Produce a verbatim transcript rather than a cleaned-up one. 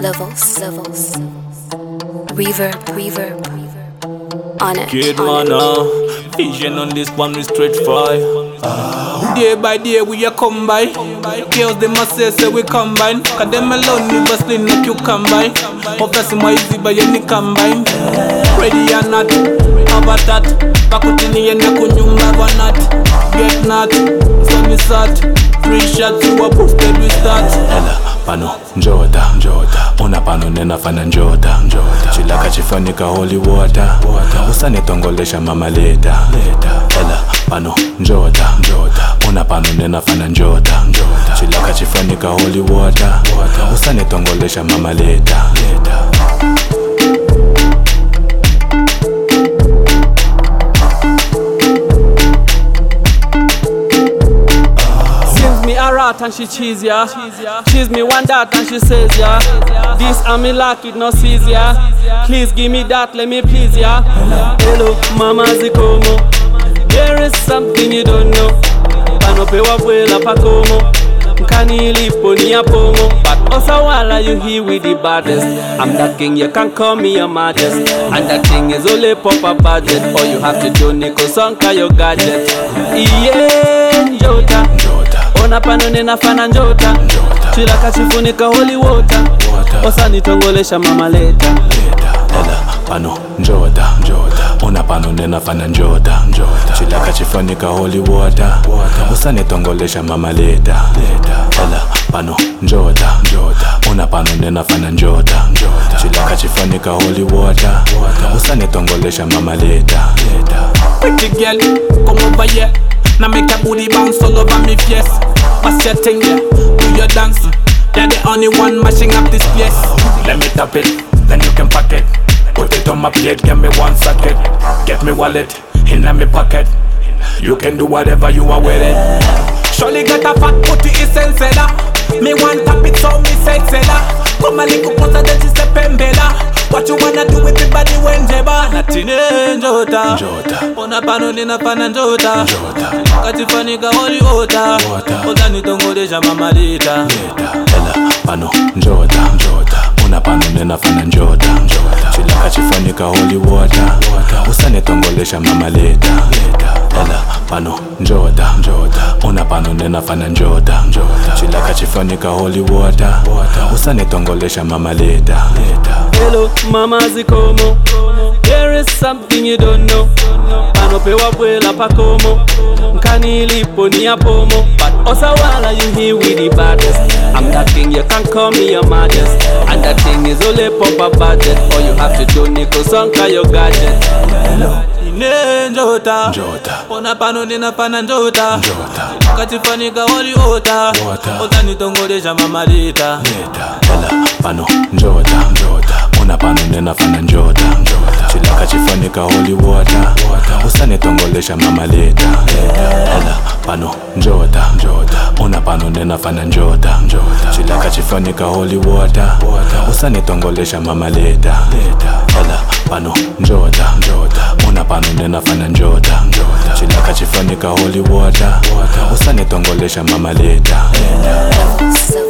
levels, levels. Reverb, reverb, on it. Kid on man, it. uh, vision on this one we straight fire. Day by day we a come by. Girls they must say say we combine. Cause them alone me bustling no cucumber. Office my easy by any combine. Ready or not, have that. Pakutini yene kunyumba vanat. Get not, so me sat. Three shots you a boosted we start. Ela, pano, njota, njota. Una pano nena fana njota, njota. Chilaka chifanika holy water, water. Usane tongolesha mama leta, leta. Ela, pano, njota, njota. Una pano nena fana njota, njota. Chilaka chifanika holy water, water. Usane tongolesha mama leta, leta. A rat and she cheese ya. Cheese me one that and she says ya. This and me like it no sees ya. Please give me that, let me please ya. Hello, mama zikomo. There is something you don't know. Panopewa bwela pakomo. Mkani lipo ni apomo. But also while are you here with the baddest? I'm that king, you can call me your majesty. And that thing is only pop a budget. All you have to do niko sonka your gadget. Yeah, njota. Ona pano nena fana njota, njota. Chilaka chifunika holy water, water. Osa nitongolesha mama leta, leta. Ela, pano, njota, njota. Ona pano nena fana njota, njota. Chilaka chifunika holy water, water. Osa nitongolesha mama leta, leta. Ela, pano, njota, njota. Ona pano nena fana njota, njota. Chilaka chifunika holy water, water. Osa nitongolesha mama leta, leta. Pretty girl, come over here. Now make a booty bounce all over me face. What's your thing, yeah? Do your dance. You're the only one mashing up this place. Let me tap it, then you can pack it. Put it on my plate, get me one socket. Get me wallet, in my pocket. You can do whatever you are with it. Surely got a fat booty essential. Me want tap it so me sexella. Come a little closer than she step in bella. What you wanna do with the body when jeba? Natine njota, njota. Ona pano nina pana njota, njota. Katifanika holy water, water. Oda nitongolesha mama leta, leta. Ela, pano, njota, njota. Una pano nina fana njota, njota. Chilaka chifanika holy water, water. Usane tongolesha mama leta, leta. Ela, pano, njota, njota. Una pano nina fana njota, njota. Chilaka chifanika holy water, water. Usane tongolesha mama leta, leta. Hello, mama zikomo. There is something you don't know. Panopewa bwela pakomo. Mkani lipo ni apomo. But also while are you here with the baddest? I'm that king, you can call me your majesty. And that thing is only pop a budget. All you have to do niko sonka your gadget. Hello. Ine njota, njota. Ona pano nina pana njota, njota. Katifanika holy water, water. Oda nitongolesha mama leta, leta. Ela, pano, njota, njota. Una pano nena fana njota, njota. Chilaka chifanika holy water, water. Usane tongolesha mama leta, leta. Ela, pano, njota, njota. Una pano nena fana njota, njota. Chilaka chifanika holy water, water. Usane tongolesha mama leta, leta. Ela, pano, njota, njota. Una pano nena fana njota, njota. Chilaka chifanika holy water, water. Usane tongolesha mama leta, leta.